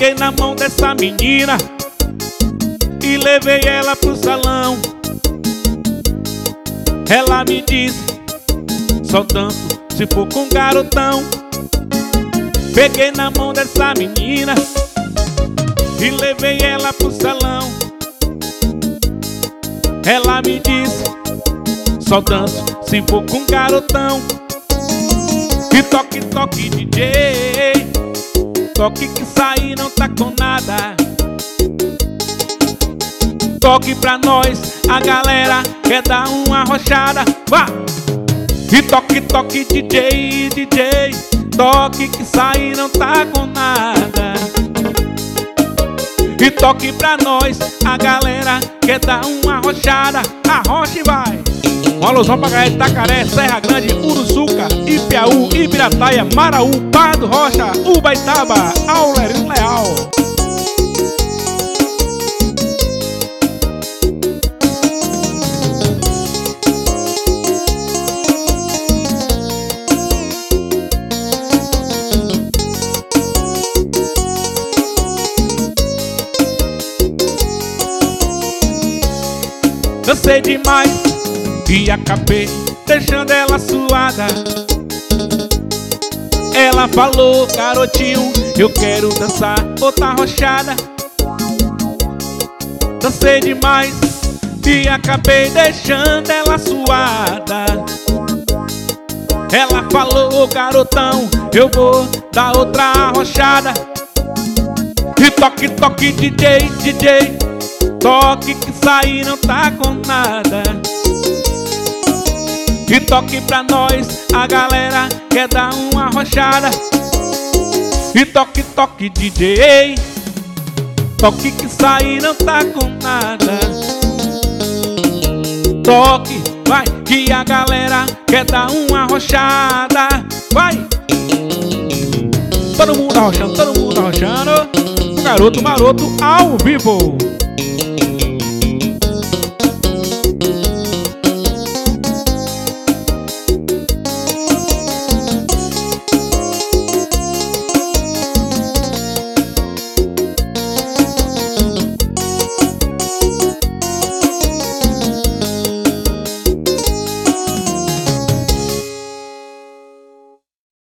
Peguei na mão dessa menina e levei ela pro salão. Ela me disse: só danço se for com garotão. Peguei na mão dessa menina e levei ela pro salão. Ela me disse: só danço se for com garotão. E toque, toque, DJ, toque que sair não tá com nada. Toque pra nós, a galera quer dar uma arrochada. Vá! E toque, toque, DJ, DJ, toque que sair não tá com nada. E toque pra nós, a galera quer dar uma arrochada. Arrocha e vai! Um alusão pra galera de Itacaré, Serra Grande, Uruçuca, Ipiaú, Ibirataia, Maraú, Barra do Rocha, Ubaitaba, Aulerino Leal. Dancei demais e acabei deixando ela suada. Ela falou: garotinho, eu quero dançar outra arrochada. Dancei demais e acabei deixando ela suada. Ela falou: garotão, eu vou dar outra arrochada. E toque, toque, DJ, DJ, toque que sair não tá com nada. E toque pra nós, a galera quer dar uma arrochada. E toque, toque, DJ, toque que sair não tá com nada. Toque, vai, que a galera quer dar uma arrochada. Vai! Todo mundo arrochando, todo mundo arrochando. O garoto maroto ao vivo.